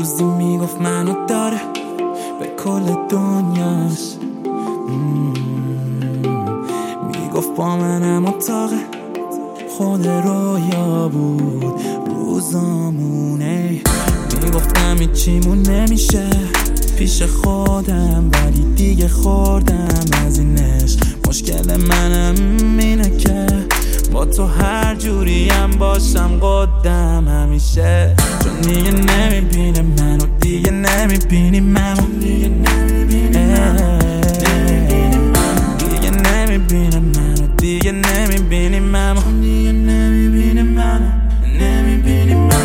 روزی میگفت منو داره به کل دنیاش، میگفت با منم اتاقه خود رویا بود روزامونه. میگفتم هیچیمون نمیشه پیش خودم، ولی دیگه خوردم از اینش. مشکل منم اینه که با تو هر جوریم باشم قدم همیشه، چون دیگه نمیبینه منو، دیگه نمیبینی منو، دیگه نمیبینی منو، دیگه نمیبینه منو، دیگه نمیبینی منو، دیگه نمیبینی منو، نمیبینی منو.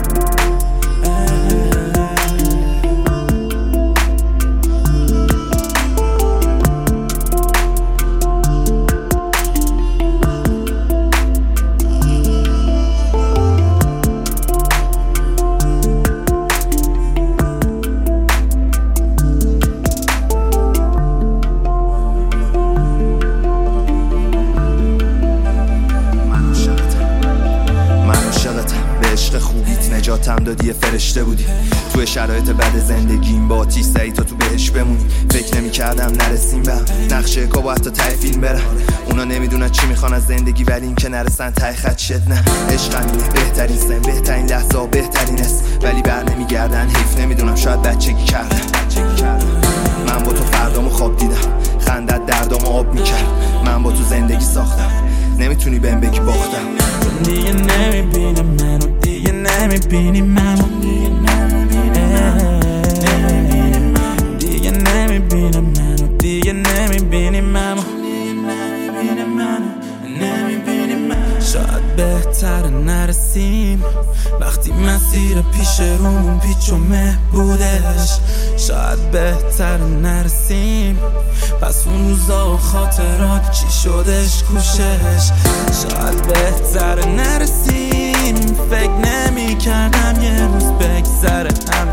نجاتم دادی، فرشته بودی توی شرایط بد زندگیم، با آتیش سعی تا تو بهش بمونی. فکر نمی کردم نرسیم به هم، نقشه کا با حتی ته فیلم برم. اونا نمیدونن چی میخوان از زندگی، ولی این که نرسن ته خط شد. نه عشق همینه، بهترین سن، بهترین لحظه ها، بهترین است، ولی بر نمیگردن. حیف نمیدونم، شاید بچگی کردم. من با تو فردامو خواب دیدم، خندت دردامو آب میکرد. من با تو زندگی ساختم، نمیتونی بهم بگی باختم. دیگه نمیبینه منو، دیگه نمیبینی منو، دیگه نمیبینه منو، دیگه نمیبینی منو، نمیبینی منو. شاید بهتر نرسیم وقتی مسیر پیش رومون پیچ و مه بودش. شاید بهتر نرسیم پس اون روزا و خاطرات چی شدش کوشش. شاید بهتر نرسیم، فکر نمی کردم یه روز بگذره